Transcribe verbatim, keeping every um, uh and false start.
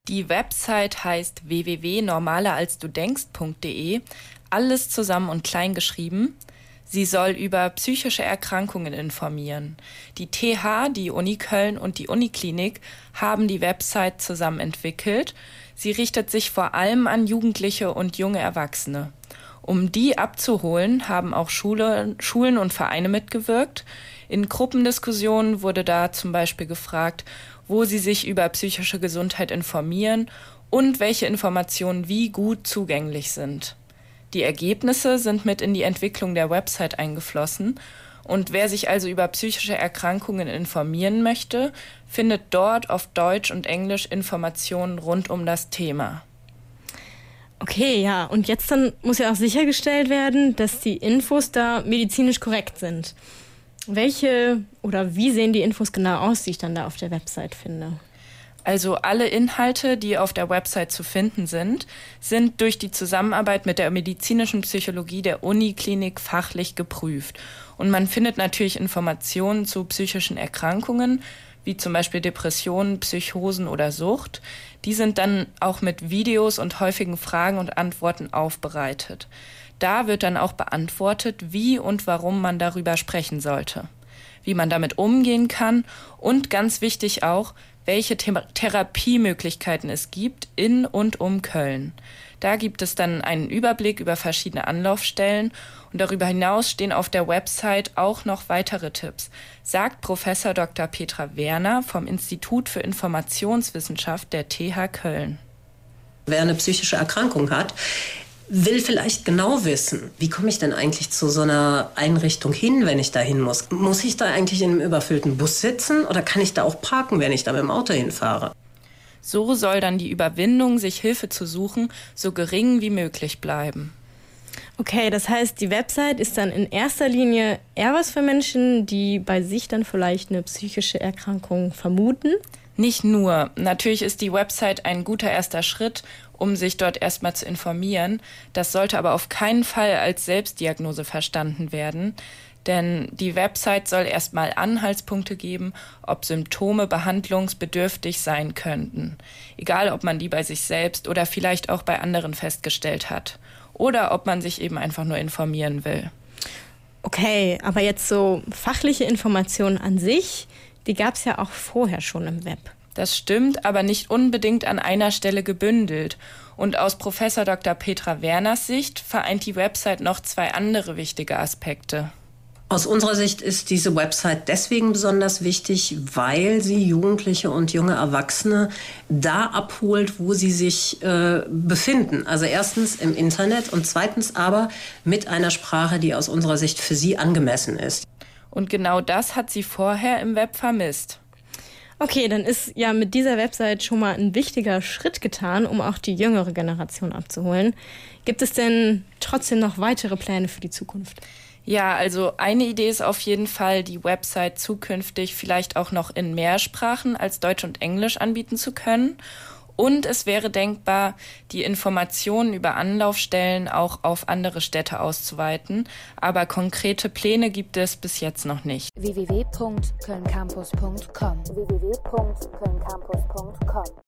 Die Website heißt w w w punkt normaler als du denkst punkt d e, alles zusammen und klein geschrieben. Sie soll über psychische Erkrankungen informieren. Die T H, die Uni Köln und die Uniklinik haben die Website zusammen entwickelt. Sie richtet sich vor allem an Jugendliche und junge Erwachsene. Um die abzuholen, haben auch Schule, Schulen und Vereine mitgewirkt. In Gruppendiskussionen wurde da zum Beispiel gefragt, wo sie sich über psychische Gesundheit informieren und welche Informationen wie gut zugänglich sind. Die Ergebnisse sind mit in die Entwicklung der Website eingeflossen. Und wer sich also über psychische Erkrankungen informieren möchte, findet dort auf Deutsch und Englisch Informationen rund um das Thema. Okay, ja, und jetzt dann muss ja auch sichergestellt werden, dass die Infos da medizinisch korrekt sind. Welche oder wie sehen die Infos genau aus, die ich dann da auf der Website finde? Also alle Inhalte, die auf der Website zu finden sind, sind durch die Zusammenarbeit mit der medizinischen Psychologie der Uniklinik fachlich geprüft. Und man findet natürlich Informationen zu psychischen Erkrankungen, wie zum Beispiel Depressionen, Psychosen oder Sucht. Die sind dann auch mit Videos und häufigen Fragen und Antworten aufbereitet. Da wird dann auch beantwortet, wie und warum man darüber sprechen sollte, wie man damit umgehen kann und ganz wichtig auch, welche The- Therapiemöglichkeiten es gibt in und um Köln. Da gibt es dann einen Überblick über verschiedene Anlaufstellen und darüber hinaus stehen auf der Website auch noch weitere Tipps, sagt Professor Doktor Petra Werner vom Institut für Informationswissenschaft der T H Köln. Wer eine psychische Erkrankung hat, will vielleicht genau wissen, wie komme ich denn eigentlich zu so einer Einrichtung hin, wenn ich da hin muss? Muss ich da eigentlich in einem überfüllten Bus sitzen oder kann ich da auch parken, wenn ich da mit dem Auto hinfahre? So soll dann die Überwindung, sich Hilfe zu suchen, so gering wie möglich bleiben. Okay, das heißt, die Website ist dann in erster Linie eher was für Menschen, die bei sich dann vielleicht eine psychische Erkrankung vermuten? Nicht nur. Natürlich ist die Website ein guter erster Schritt, um sich dort erstmal zu informieren. Das sollte aber auf keinen Fall als Selbstdiagnose verstanden werden, denn die Website soll erstmal Anhaltspunkte geben, ob Symptome behandlungsbedürftig sein könnten. Egal, ob man die bei sich selbst oder vielleicht auch bei anderen festgestellt hat. Oder ob man sich eben einfach nur informieren will. Okay, aber jetzt so fachliche Informationen an sich, die gab es ja auch vorher schon im Web. Das stimmt, aber nicht unbedingt an einer Stelle gebündelt. Und aus Professor Doktor Petra Werners Sicht vereint die Website noch zwei andere wichtige Aspekte. Aus unserer Sicht ist diese Website deswegen besonders wichtig, weil sie Jugendliche und junge Erwachsene da abholt, wo sie sich äh, befinden. Also erstens im Internet und zweitens aber mit einer Sprache, die aus unserer Sicht für sie angemessen ist. Und genau das hat sie vorher im Web vermisst. Okay, dann ist ja mit dieser Website schon mal ein wichtiger Schritt getan, um auch die jüngere Generation abzuholen. Gibt es denn trotzdem noch weitere Pläne für die Zukunft? Ja, also eine Idee ist auf jeden Fall, die Website zukünftig vielleicht auch noch in mehr Sprachen als Deutsch und Englisch anbieten zu können. Und es wäre denkbar, die Informationen über Anlaufstellen auch auf andere Städte auszuweiten. Aber konkrete Pläne gibt es bis jetzt noch nicht. w w w punkt köln campus punkt com w w w punkt köln campus punkt com